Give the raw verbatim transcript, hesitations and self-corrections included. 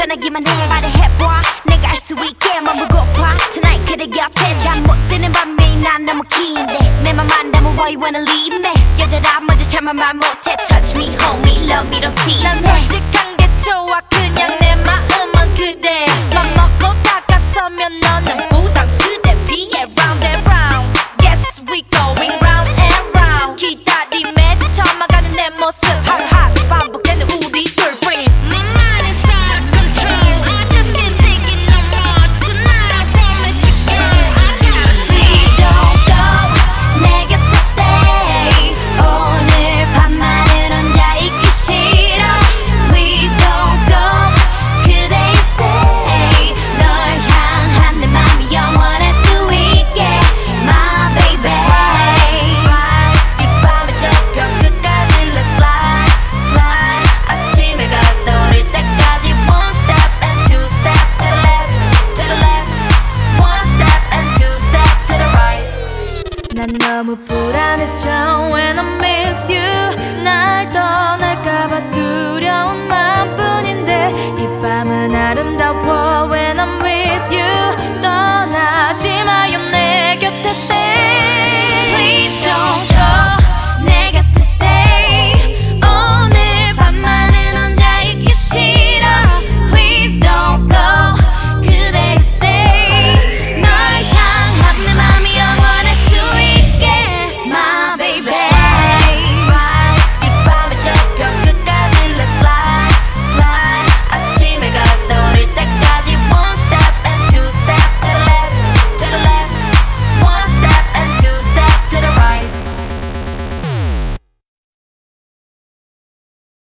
변하기만 해 말해봐 내가 알 수 있게 맘을 고파 Tonight 그대 곁에 잠 못 드는 밤이 난 너무 긴데 내 맘 안다면 why you wanna leave me 여자라 먼저 참아 말 못해 Touch me, hold me, love me, don't tease 난 솔직한 게 좋아 그냥 내 마음은 그래 맘 먹고 다가서면 너는 부담스레 Be around